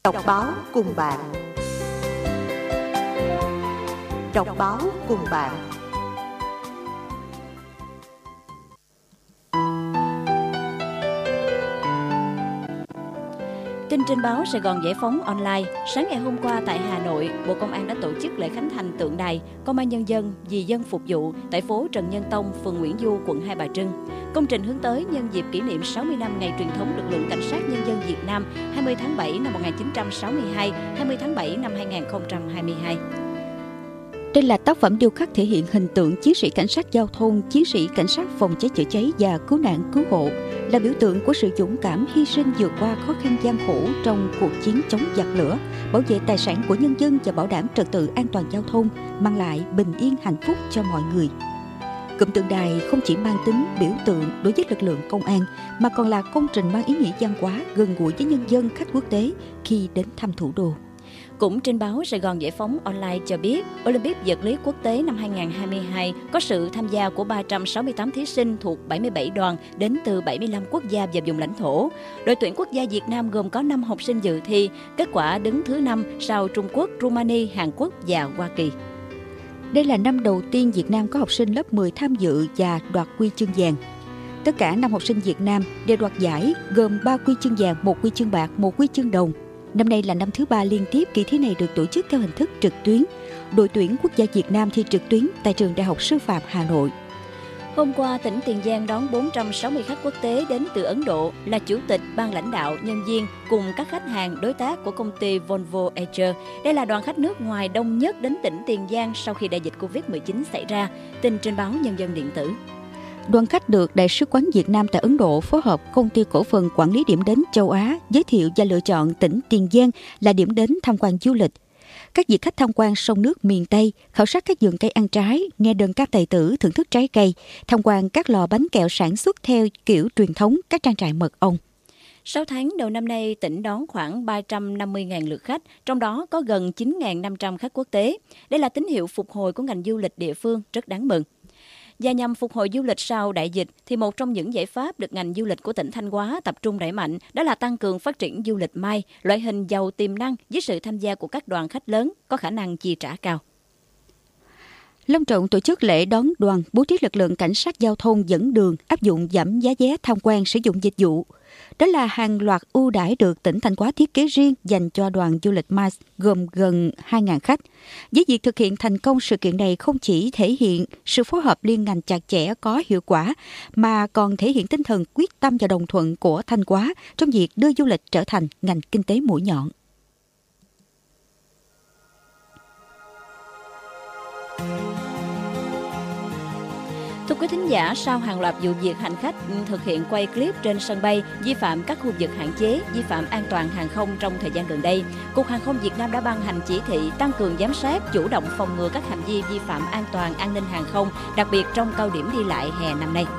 Đọc báo cùng bạn. Đọc báo cùng bạn. Tin trên báo Sài Gòn Giải phóng online, sáng ngày hôm qua tại Hà Nội, Bộ Công an đã tổ chức lễ khánh thành tượng đài Công an Nhân dân vì dân phục vụ tại phố Trần Nhân Tông, phường Nguyễn Du, quận Hai Bà Trưng. Công trình hướng tới nhân dịp kỷ niệm 60 năm ngày truyền thống lực lượng Cảnh sát Nhân dân Việt Nam 20 tháng 7 năm 1962, 20 tháng 7 năm 2022. Đây là tác phẩm điêu khắc thể hiện hình tượng chiến sĩ cảnh sát giao thông, chiến sĩ cảnh sát phòng cháy chữa cháy và cứu nạn cứu hộ, là biểu tượng của sự dũng cảm hy sinh vượt qua khó khăn gian khổ trong cuộc chiến chống giặc lửa, bảo vệ tài sản của nhân dân và bảo đảm trật tự an toàn giao thông, mang lại bình yên hạnh phúc cho mọi người. Cụm tượng đài không chỉ mang tính biểu tượng đối với lực lượng công an, mà còn là công trình mang ý nghĩa văn hóa gần gũi với nhân dân khách quốc tế khi đến thăm thủ đô. Cũng trên báo Sài Gòn Giải phóng online cho biết, Olympic vật lý quốc tế năm 2022 có sự tham gia của 368 thí sinh thuộc 77 đoàn đến từ 75 quốc gia và vùng lãnh thổ. Đội tuyển quốc gia Việt Nam gồm có 5 học sinh dự thi, kết quả đứng thứ 5 sau Trung Quốc, Rumani, Hàn Quốc và Hoa Kỳ. Đây là năm đầu tiên Việt Nam có học sinh lớp 10 tham dự và đoạt huy chương vàng. Tất cả 5 học sinh Việt Nam đều đoạt giải, gồm 3 huy chương vàng, 1 huy chương bạc, 1 huy chương đồng. Năm nay là năm thứ 3 liên tiếp kỳ thi này được tổ chức theo hình thức trực tuyến. Đội tuyển quốc gia Việt Nam thi trực tuyến tại trường Đại học Sư phạm Hà Nội. Hôm qua, tỉnh Tiền Giang đón 460 khách quốc tế đến từ Ấn Độ là chủ tịch, ban lãnh đạo, nhân viên cùng các khách hàng đối tác của công ty Volvo Asia. Đây là đoàn khách nước ngoài đông nhất đến tỉnh Tiền Giang sau khi đại dịch Covid-19 xảy ra. Tin trên báo Nhân dân điện tử. Đoàn khách được Đại sứ quán Việt Nam tại Ấn Độ phối hợp Công ty Cổ phần Quản lý điểm đến châu Á giới thiệu và lựa chọn tỉnh Tiền Giang là điểm đến tham quan du lịch. Các vị khách tham quan sông nước miền Tây, khảo sát các vườn cây ăn trái, nghe đơn ca tài tử thưởng thức trái cây, tham quan các lò bánh kẹo sản xuất theo kiểu truyền thống, các trang trại mật ong. 6 tháng đầu năm nay, tỉnh đón khoảng 350.000 lượt khách, trong đó có gần 9.500 khách quốc tế. Đây là tín hiệu phục hồi của ngành du lịch địa phương, rất đáng mừng. Và nhằm phục hồi du lịch sau đại dịch, thì một trong những giải pháp được ngành du lịch của tỉnh Thanh Hóa tập trung đẩy mạnh đó là tăng cường phát triển du lịch MICE, loại hình giàu tiềm năng với sự tham gia của các đoàn khách lớn có khả năng chi trả cao. Long trọng tổ chức lễ đón đoàn, bố trí lực lượng cảnh sát giao thông dẫn đường, áp dụng giảm giá vé tham quan sử dụng dịch vụ. Đó là hàng loạt ưu đãi được tỉnh Thanh Hóa thiết kế riêng dành cho đoàn du lịch MICE gồm gần 2.000 khách. Với việc thực hiện thành công sự kiện này không chỉ thể hiện sự phối hợp liên ngành chặt chẽ có hiệu quả, mà còn thể hiện tinh thần quyết tâm và đồng thuận của Thanh Hóa trong việc đưa du lịch trở thành ngành kinh tế mũi nhọn. Thưa quý thính giả, sau hàng loạt vụ việc hành khách thực hiện quay clip trên sân bay, vi phạm các khu vực hạn chế, vi phạm an toàn hàng không trong thời gian gần đây, Cục Hàng không Việt Nam đã ban hành chỉ thị tăng cường giám sát, chủ động phòng ngừa các hành vi vi phạm an toàn an ninh hàng không, đặc biệt trong cao điểm đi lại hè năm nay.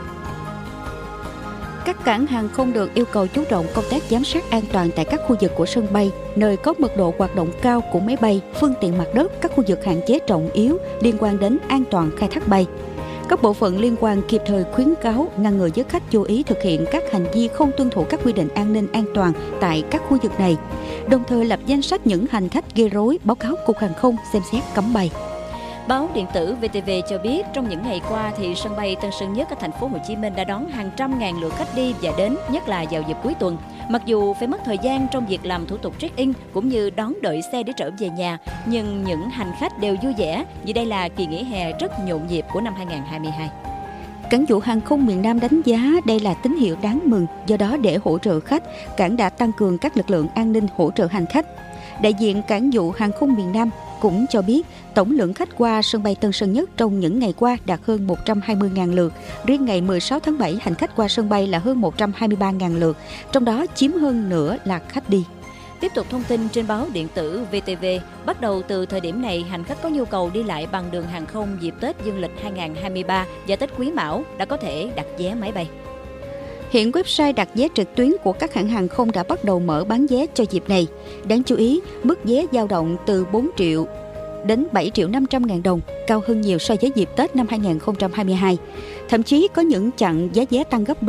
Các cảng hàng không được yêu cầu chú trọng công tác giám sát an toàn tại các khu vực của sân bay, nơi có mật độ hoạt động cao của máy bay, phương tiện mặt đất, các khu vực hạn chế trọng yếu liên quan đến an toàn khai thác bay. Các bộ phận liên quan kịp thời khuyến cáo, ngăn ngừa với khách vô ý thực hiện các hành vi không tuân thủ các quy định an ninh an toàn tại các khu vực này, đồng thời lập danh sách những hành khách gây rối, báo cáo Cục Hàng không xem xét cấm bay. Báo điện tử VTV cho biết trong những ngày qua thì sân bay Tân Sơn Nhất ở thành phố Hồ Chí Minh đã đón hàng trăm ngàn lượt khách đi và đến, nhất là vào dịp cuối tuần. Mặc dù phải mất thời gian trong việc làm thủ tục check-in cũng như đón đợi xe để trở về nhà, nhưng những hành khách đều vui vẻ vì đây là kỳ nghỉ hè rất nhộn nhịp của năm 2022. Cảng vụ hàng không miền Nam đánh giá đây là tín hiệu đáng mừng, do đó để hỗ trợ khách, cảng đã tăng cường các lực lượng an ninh hỗ trợ hành khách. Đại diện Cảng vụ hàng không miền Nam cũng cho biết tổng lượng khách qua sân bay Tân Sơn Nhất trong những ngày qua đạt hơn 120.000 lượt. Riêng ngày 16 tháng 7, hành khách qua sân bay là hơn 123.000 lượt, trong đó chiếm hơn nửa là khách đi. Tiếp tục thông tin trên báo điện tử VTV, bắt đầu từ thời điểm này, hành khách có nhu cầu đi lại bằng đường hàng không dịp Tết Dương lịch 2023 và Tết Quý Mão đã có thể đặt vé máy bay. Hiện website đặt vé trực tuyến của các hãng hàng không đã bắt đầu mở bán vé cho dịp này. Đáng chú ý, mức vé dao động từ 4 triệu đến 7 triệu 500 ngàn đồng, cao hơn nhiều so với dịp Tết năm 2022. Thậm chí có những chặng giá vé tăng gấp đôi.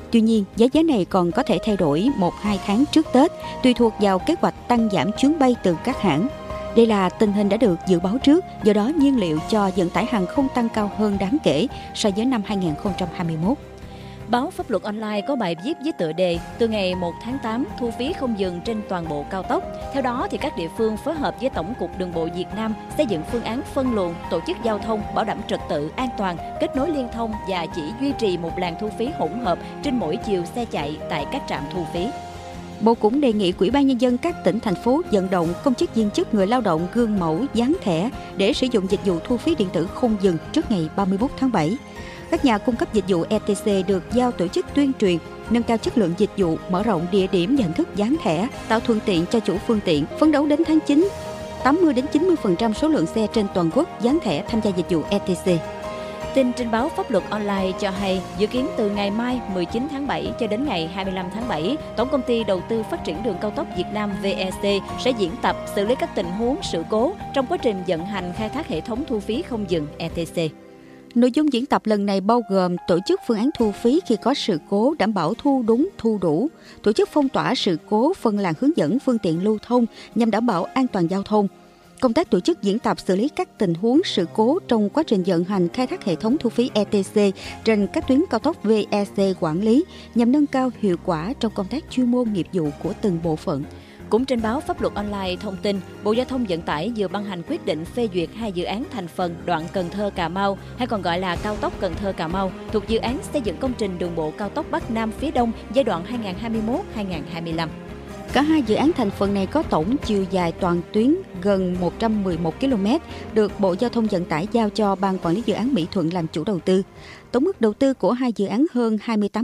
Tuy nhiên, giá vé này còn có thể thay đổi 1-2 tháng trước Tết, tùy thuộc vào kế hoạch tăng giảm chuyến bay từ các hãng. Đây là tình hình đã được dự báo trước, do đó nhiên liệu cho vận tải hàng không tăng cao hơn đáng kể so với năm 2021. Báo Pháp luật Online có bài viết với tựa đề từ ngày 1 tháng 8 thu phí không dừng trên toàn bộ cao tốc. Theo đó, thì các địa phương phối hợp với Tổng cục Đường bộ Việt Nam xây dựng phương án phân luồng, tổ chức giao thông, bảo đảm trật tự, an toàn, kết nối liên thông và chỉ duy trì một làn thu phí hỗn hợp trên mỗi chiều xe chạy tại các trạm thu phí. Bộ cũng đề nghị Ủy ban Nhân dân các tỉnh, thành phố vận động công chức viên chức, người lao động gương mẫu dán thẻ để sử dụng dịch vụ thu phí điện tử không dừng trước ngày 31 tháng 7. Các nhà cung cấp dịch vụ ETC được giao tổ chức tuyên truyền, nâng cao chất lượng dịch vụ, mở rộng địa điểm và hình thức dán thẻ, tạo thuận tiện cho chủ phương tiện. Phấn đấu đến tháng 9, 80-90% số lượng xe trên toàn quốc dán thẻ tham gia dịch vụ ETC. Tin trên báo Pháp luật Online cho hay, dự kiến từ ngày mai 19 tháng 7 cho đến ngày 25 tháng 7, Tổng công ty Đầu tư Phát triển Đường cao tốc Việt Nam VEC sẽ diễn tập xử lý các tình huống sự cố trong quá trình vận hành khai thác hệ thống thu phí không dừng ETC. Nội dung diễn tập lần này bao gồm tổ chức phương án thu phí khi có sự cố, đảm bảo thu đúng, thu đủ, tổ chức phong tỏa sự cố, phân làn hướng dẫn phương tiện lưu thông nhằm đảm bảo an toàn giao thông. Công tác tổ chức diễn tập xử lý các tình huống sự cố trong quá trình vận hành khai thác hệ thống thu phí ETC trên các tuyến cao tốc VEC quản lý nhằm nâng cao hiệu quả trong công tác chuyên môn nghiệp vụ của từng bộ phận. Cũng trên báo Pháp luật Online thông tin, Bộ Giao thông Vận tải vừa ban hành quyết định phê duyệt 2 dự án thành phần đoạn Cần Thơ - Cà Mau, hay còn gọi là cao tốc Cần Thơ - Cà Mau, thuộc dự án xây dựng công trình đường bộ cao tốc Bắc Nam phía Đông giai đoạn 2021-2025. Cả hai dự án thành phần này có tổng chiều dài toàn tuyến gần 111 km, được Bộ Giao thông Vận tải giao cho Ban Quản lý Dự án Mỹ Thuận làm chủ đầu tư. Tổng mức đầu tư của hai dự án hơn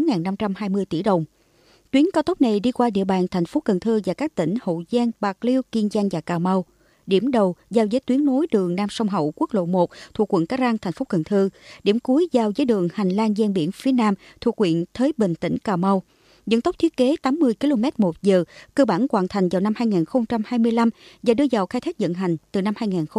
28.520 tỷ đồng. Tuyến cao tốc này đi qua địa bàn thành phố Cần Thơ và các tỉnh Hậu Giang, Bạc Liêu, Kiên Giang và Cà Mau. Điểm đầu giao với tuyến nối đường Nam Sông Hậu, quốc lộ 1 thuộc quận Cái Răng, thành phố Cần Thơ. Điểm cuối giao với đường hành lang ven biển phía Nam thuộc huyện Thới Bình, tỉnh Cà Mau. Vận tốc thiết kế 80 km/h, cơ bản hoàn thành vào năm 2025 và đưa vào khai thác vận hành từ năm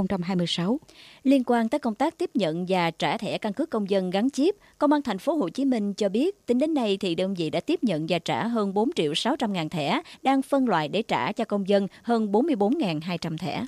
2026. Liên quan tới công tác tiếp nhận và trả thẻ căn cước công dân gắn chip, Công an thành phố Hồ Chí Minh cho biết tính đến nay thì đơn vị đã tiếp nhận và trả hơn 4.600.000 thẻ, đang phân loại để trả cho công dân hơn 44.200 thẻ.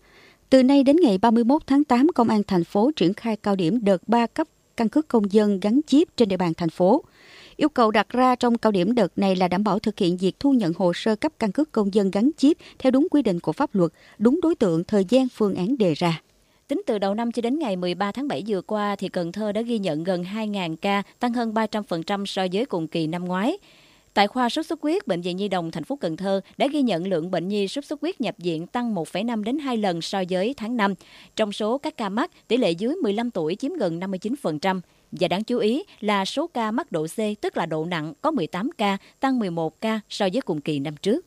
Từ nay đến ngày 31 tháng 8, Công an thành phố triển khai cao điểm đợt 3 cấp căn cước công dân gắn chip trên địa bàn thành phố. Yêu cầu đặt ra trong cao điểm đợt này là đảm bảo thực hiện việc thu nhận hồ sơ cấp căn cước công dân gắn chip theo đúng quy định của pháp luật, đúng đối tượng, thời gian, phương án đề ra. Tính từ đầu năm cho đến ngày 13 tháng 7 vừa qua, thì Cần Thơ đã ghi nhận gần 2.000 ca, tăng hơn 300% so với cùng kỳ năm ngoái. Tại khoa sốt xuất huyết, Bệnh viện Nhi đồng thành phố Cần Thơ đã ghi nhận lượng bệnh nhi sốt xuất huyết nhập viện tăng 1,5 đến 2 lần so với tháng 5. Trong số các ca mắc, tỷ lệ dưới 15 tuổi chiếm gần 59%. Và đáng chú ý là số ca mắc độ C, tức là độ nặng, có 18 ca, tăng 11 ca so với cùng kỳ năm trước.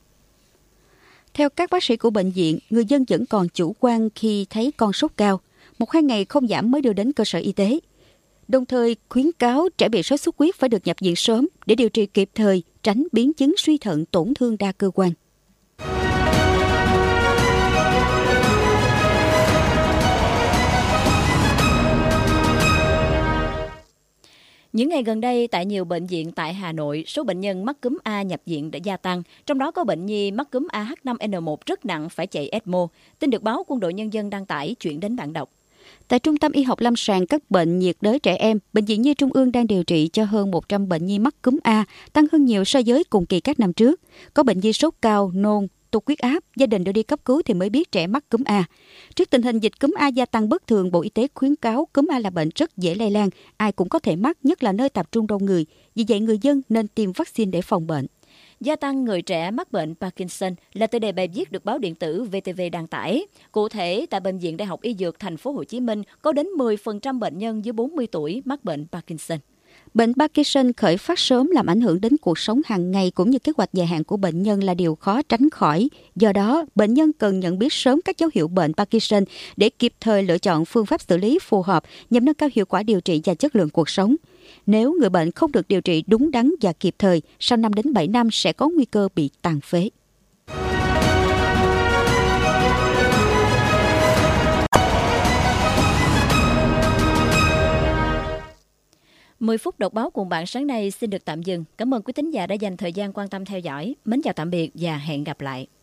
Theo các bác sĩ của bệnh viện, người dân vẫn còn chủ quan khi thấy con sốt cao. 1-2 ngày không giảm mới đưa đến cơ sở y tế. Đồng thời khuyến cáo trẻ bị sốt xuất huyết phải được nhập viện sớm để điều trị kịp thời, tránh biến chứng suy thận, tổn thương đa cơ quan. Những ngày gần đây, tại nhiều bệnh viện tại Hà Nội, số bệnh nhân mắc cúm A nhập viện đã gia tăng. Trong đó có bệnh nhi mắc cúm AH5N1 rất nặng phải chạy ECMO. Tin được báo Quân đội Nhân dân đăng tải chuyển đến bạn đọc. Tại Trung tâm Y học Lâm sàng các bệnh nhiệt đới trẻ em, Bệnh viện Nhi Trung ương đang điều trị cho hơn 100 bệnh nhi mắc cúm A, tăng hơn nhiều so với cùng kỳ các năm trước. Có bệnh nhi sốt cao, nôn, tụt huyết áp, gia đình đưa đi cấp cứu thì mới biết trẻ mắc cúm A. Trước tình hình dịch cúm A gia tăng bất thường, Bộ Y tế khuyến cáo cúm A là bệnh rất dễ lây lan, ai cũng có thể mắc, nhất là nơi tập trung đông người. Vì vậy người dân nên tiêm vaccine để phòng bệnh. Gia tăng người trẻ mắc bệnh Parkinson là tựa đề bài viết được báo điện tử VTV đăng tải. Cụ thể, tại Bệnh viện Đại học Y Dược Thành phố Hồ Chí Minh có đến 10% bệnh nhân dưới 40 tuổi mắc bệnh Parkinson. Bệnh Parkinson khởi phát sớm làm ảnh hưởng đến cuộc sống hàng ngày cũng như kế hoạch dài hạn của bệnh nhân là điều khó tránh khỏi. Do đó, bệnh nhân cần nhận biết sớm các dấu hiệu bệnh Parkinson để kịp thời lựa chọn phương pháp xử lý phù hợp nhằm nâng cao hiệu quả điều trị và chất lượng cuộc sống. Nếu người bệnh không được điều trị đúng đắn và kịp thời, sau 5 đến 7 năm sẽ có nguy cơ bị tàn phế. 10 phút đọc báo cùng bạn sáng nay xin được tạm dừng. Cảm ơn quý thính giả đã dành thời gian quan tâm theo dõi. Mến chào tạm biệt và hẹn gặp lại.